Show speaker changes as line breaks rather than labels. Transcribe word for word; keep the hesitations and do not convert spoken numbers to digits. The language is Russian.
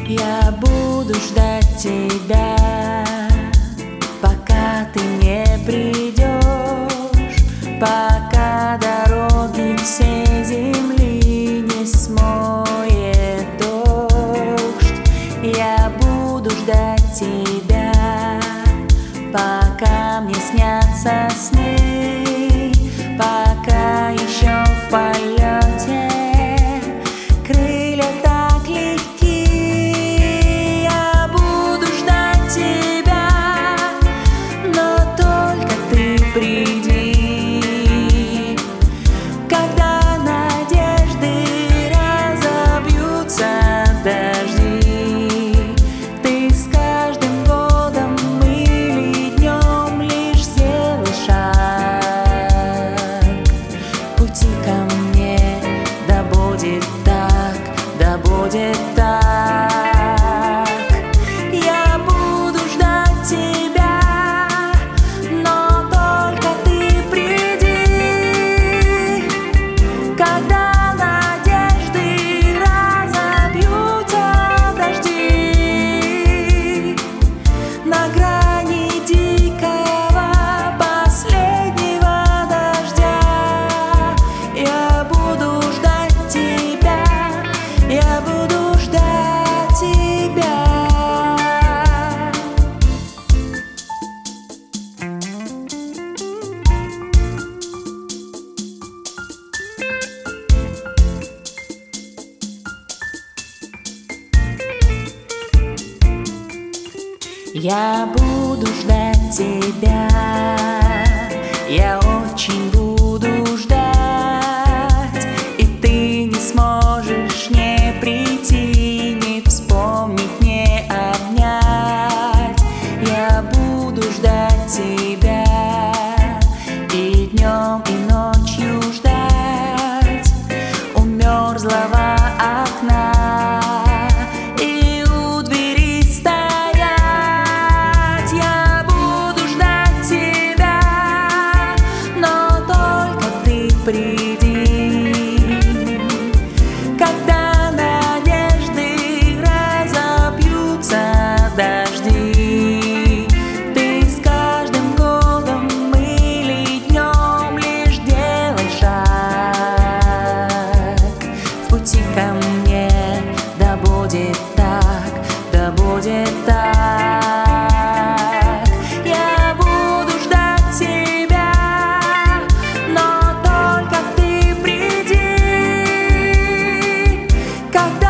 Я буду ждать тебя, пока ты не придешь, пока дороги всей земли не смоет дождь. Я буду ждать тебя, пока мне снятся сны, пока еще в полете крылья так легки. Я буду ждать тебя, но только ты приди, когда надежды разобьются дожди. Ты с каждым годом или днем лишь сделай шаг в пути ко мне. Да будет так, да будет так. Я буду ждать тебя, но только ты приди, когда надежды разобьются дожди. На грани дикого последнего дождя я буду ждать тебя, я буду ждать тебя. Я буду ждать тебя, я очень буду ждать, и ты не сможешь не прийти, не вспомнить, не обнять. Я буду ждать тебя и днем, и ночью ждать у мерзлого окна. Приди, когда надежды разобьются дожди. Ты с каждым годом или днем лишь делай шаг в пути ко мне. Да будет так, да будет так. Я буду ждать тебя, но только ты приди, когда